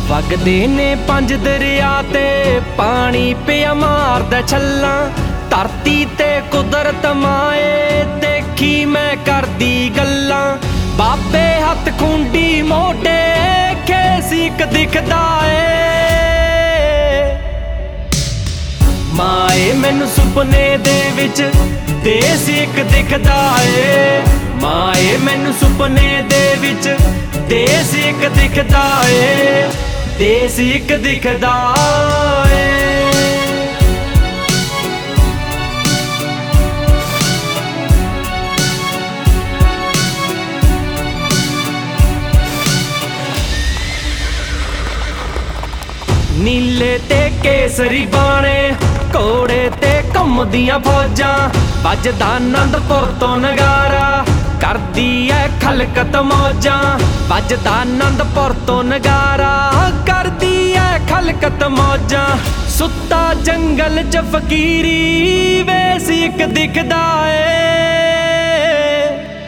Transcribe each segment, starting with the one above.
ਵਗਦੇ ਨੇ ਪੰਜ ਦਰਿਆ ਤੇ ਪਾਣੀ ਪਿਆ ਮਾਰਦਾ ਛੱਲਾਂ। ਧਰਤੀ ਤੇ ਕੁਦਰਤ ਮਾਏ ਦੇਖੀ ਮੈਂ ਕਰਦੀ ਗੱਲਾਂ। ਬਾਬੇ ਹੱਥ ਖੁੰਡੀ ਮੋਢੇ ਖੇਸ ਇੱਕ ਦਿਖਦਾ ਏ। ਮਾਏ ਮੈਨੂੰ ਸੁਪਨੇ ਦੇ ਵਿੱਚ ਦੇਸ ਇੱਕ ਦਿਖਦਾ ਏ। ਮਾਏ ਮੈਨੂੰ ਸੁਪਨੇ ਦੇ ਵਿੱਚ ਦੇਸ ਇੱਕ ਦਿਖਦਾ ਏ। ਦੇਸ ਇੱਕ ਦਿਖਦਾ ਏ। ਨੀਲੇ ਤੇ ਕੇਸਰੀ ਬਾਣੇ ਘੋੜੇ ਤੇ ਘੁੰਮਦੀਆਂ ਫੌਜਾਂ। ਵੱਜਦਾ ਆਨੰਦਪੁਰ ਤੋਂ ਨਗਾਰਾ ਕਰਦੀ ਐ ਖਲਕਤ ਮੌਜਾਂ। ਵੱਜਦਾ ਆਨੰਦਪੁਰ ਤੋਂ ਨਗਾਰਾ ਕਰਦੀ ਐ ਖਲਕਤ ਮੌਜਾਂ। ਸੁੱਤਾ ਜੰਗਲ ਚ ਫਕੀਰੀ ਵੇਸ ਇੱਕ ਦਿਖਦਾ ਏ।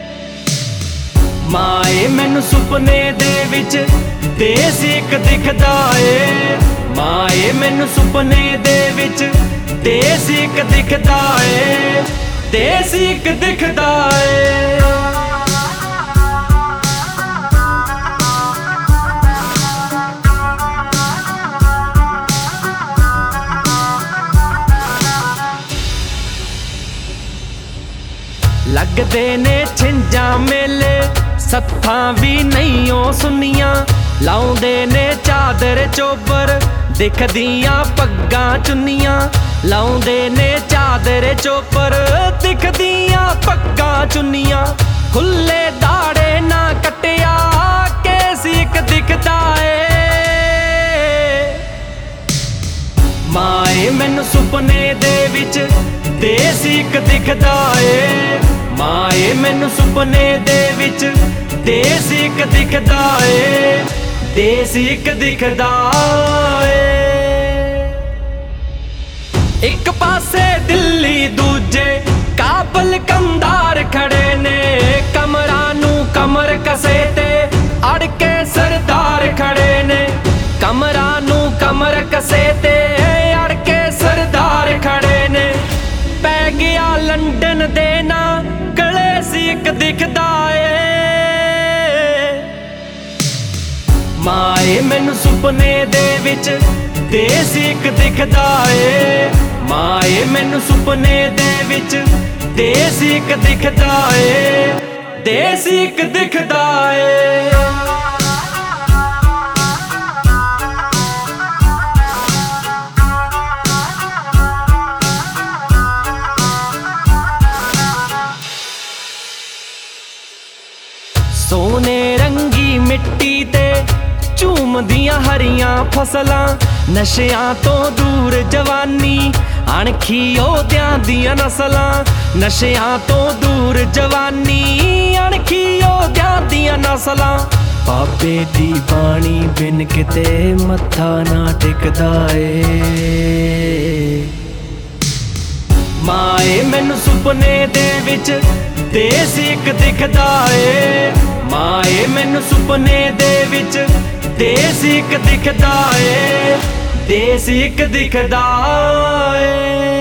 ਮਾਏ ਮੈਨੂੰ ਸੁਪਨੇ ਦੇ ਵਿੱਚ ਦੇਸ ਇੱਕ ਦਿਖਦਾ ਏ। ਮਾਏ ਮੈਨੂੰ ਸੁਪਨੇ ਦੇ ਵਿੱਚ ਦੇਸ ਇੱਕ ਦਿਖਦਾ ਏ। ਦੇਸ ਇੱਕ ਦਿਖਦਾ ਏ। ਲੱਗਦੇ ਨੇ ਛਿੰਝਾਂ ਮੇਲੇ ਸੱਥਾਂ ਵੀ ਨਹੀਂ ਓ ਸੁੰਨੀਆਂ। ਲਾਉਂਦੇ ਨੇ ਚਾਦਰ ਚੋਬਰ ਦਿਖਦੀਆਂ ਪੱਗਾਂ ਚੁੰਨੀਆਂ। ਲਾਉਂਦੇ ਨੇ ਚਾਦਰ ਚੋਬਰ ਦਿਖਦੀਆਂ ਪੱਗਾਂ ਚੁੰਨੀਆਂ। ਖੁੱਲੇ ਦਾੜੇ ਨਾ ਕੱਟਿਆ ਕੇਸ ਇੱਕ ਦਿਖਦਾ ਏ। ਮਾਏ ਮੈਨੂੰ ਸੁਪਨੇ ਦੇ ਵਿੱਚ ਦੇਸ ਇੱਕ ਦਿਖਦਾ ਏ। ਮਾਏ ਮੈਨੂੰ ਸੁਪਨੇ ਦੇ ਵਿੱਚ ਦੇਸ ਇੱਕ ਦਿਖਦਾ ਏ। ਦੇਸ ਇੱਕ ਦਿਖਦਾ ਏ। ਇੱਕ ਪਾਸੇ ਦਿੱਲੀ ਦੂਜੇ ਕਾਬਲ ਕੰਧਾਰ ਖੜੇ ਨੇ। ਕਮਰਾਂ ਨੂੰ ਕਮਰ ਕਸੇ ਤੇ ਅੜ ਕੇ ਸਰਦਾਰ ਖੜੇ ਨੇ। ਕਮਰਾਂ ਨੂੰ ਕਮਰ ਕਸੇ ਤੇ ਅੜ ਕੇ ਸਰਦਾਰ ਖੜੇ ਨੇ। ਪੈ ਗਿਆ ਲੰਡਨ ਦੇ ਨਾ ਗਲੇ ਸੀ ਇੱਕ ਦਿਖਦਾ ਏ। ਮਾਏ ਮੈਨੂੰ ਸੁਪਨੇ ਦੇ ਵਿੱਚ ਦੇਸ ਇੱਕ ਦਿਖਦਾ ਏ। ਮਾਏ ਮੈਨੂੰ ਸੁਪਨੇ ਦੇ ਵਿੱਚ ਦੇਸ ਇੱਕ ਦਿਖਦਾ ਏ। ਦੇਸ ਇੱਕ ਦਿਖਦਾ ਏ। ਸੋਨੇ ਰੰਗੀ ਮਿੱਟੀ ਤੇ ਝੂਮਦੀਆਂ ਹਰੀਆਂ ਫਸਲਾਂ। ਨਸ਼ਿਆਂ ਤੋਂ ਦੂਰ ਜਵਾਨੀ ਅਣਖੀ ਯੋਧਿਆਂ ਦੀਆਂ ਨਸਲਾਂ। ਨਸ਼ਿਆਂ ਤੋਂ ਦੂਰ ਜਵਾਨੀ ਅਣਖੀ ਯੋਧਿਆਂ ਦੀਆਂ ਨਸਲਾਂ। ਬਾਬੇ ਦੀ ਬਾਣੀ ਬਿਨ ਕਿਤੇ ਮੱਥਾ ਨਾ ਟਿਕਦਾ ਏ। ਮਾਏ ਮੈਨੂੰ ਸੁਪਨੇ ਦੇ ਵਿੱਚ ਦੇਸ ਇੱਕ ਦਿਖਦਾ ਏ। ਮਾਏ ਮੈਨੂੰ ਸੁਪਨੇ ਦੇ ਵਿੱਚ ਦੇਸ ਇੱਕ ਦਿਖਦਾ ਏ। ਦੇਸ ਇੱਕ ਦਿਖਦਾ ਏ।